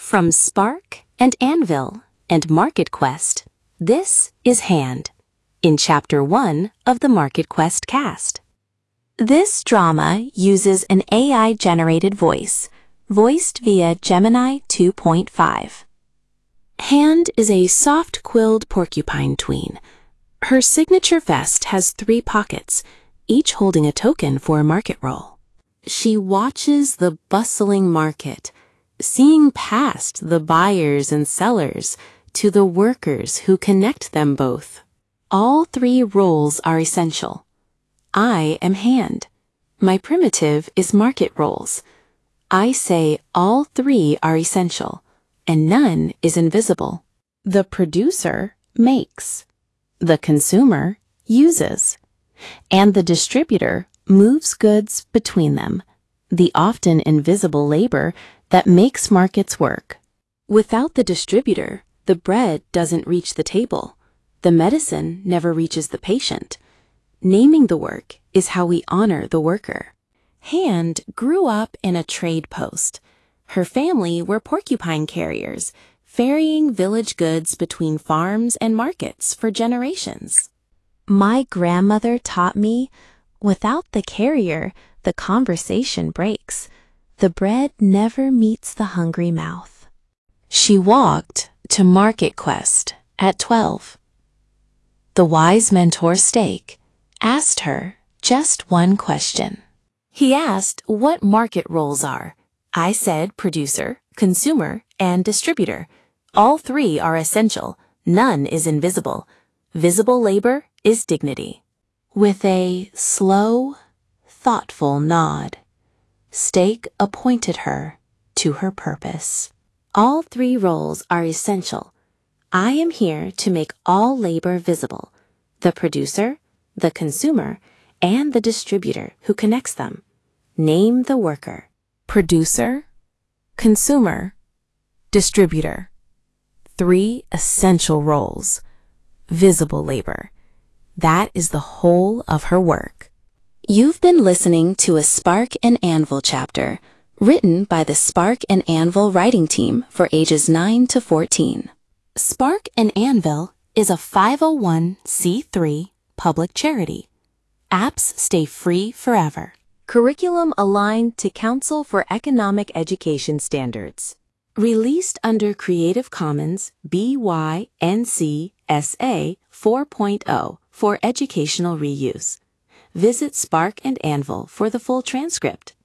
From Spark and Anvil and MarketQuest, this is Hand, in Chapter 1 of the MarketQuest cast. This drama uses an AI-generated voice, voiced via Gemini 2.5. Hand is a soft-quilled porcupine tween. Her signature vest has 3 pockets, each holding a token for a market roll. She watches the bustling market, seeing past the buyers and sellers to the workers who connect them both. All 3 roles are essential. I am Hand. My primitive is market roles. I say all 3 are essential, and none is invisible. The producer makes. The consumer uses. And the distributor moves goods between them, the often invisible labor that makes markets work. Without the distributor, the bread doesn't reach the table. The medicine never reaches the patient. Naming the work is how we honor the worker. Hand grew up in a trade post. Her family were porcupine carriers, ferrying village goods between farms and markets for generations. My grandmother taught me, without the carrier, the conversation breaks. The bread never meets the hungry mouth. She walked to MarketQuest at 12. The wise mentor Stake asked her just one question. He asked what market roles are. I said producer, consumer, and distributor. All 3 are essential. None is invisible. Visible labor is dignity. With a slow, thoughtful nod, Stake appointed her to her purpose. All 3 roles are essential. I am here to make all labor visible, the producer, the consumer, and the distributor who connects them. Name the worker. Producer, consumer, distributor. 3 essential roles. Visible labor. That is the whole of her work. You've been listening to a Spark and Anvil chapter, written by the Spark and Anvil writing team for ages 9 to 14. Spark and Anvil is a 501c3 public charity. Apps stay free forever. Curriculum aligned to Council for Economic Education Standards. Released under Creative Commons BY-NC SA 4.0 for educational reuse. Visit Spark and Anvil for the full transcript.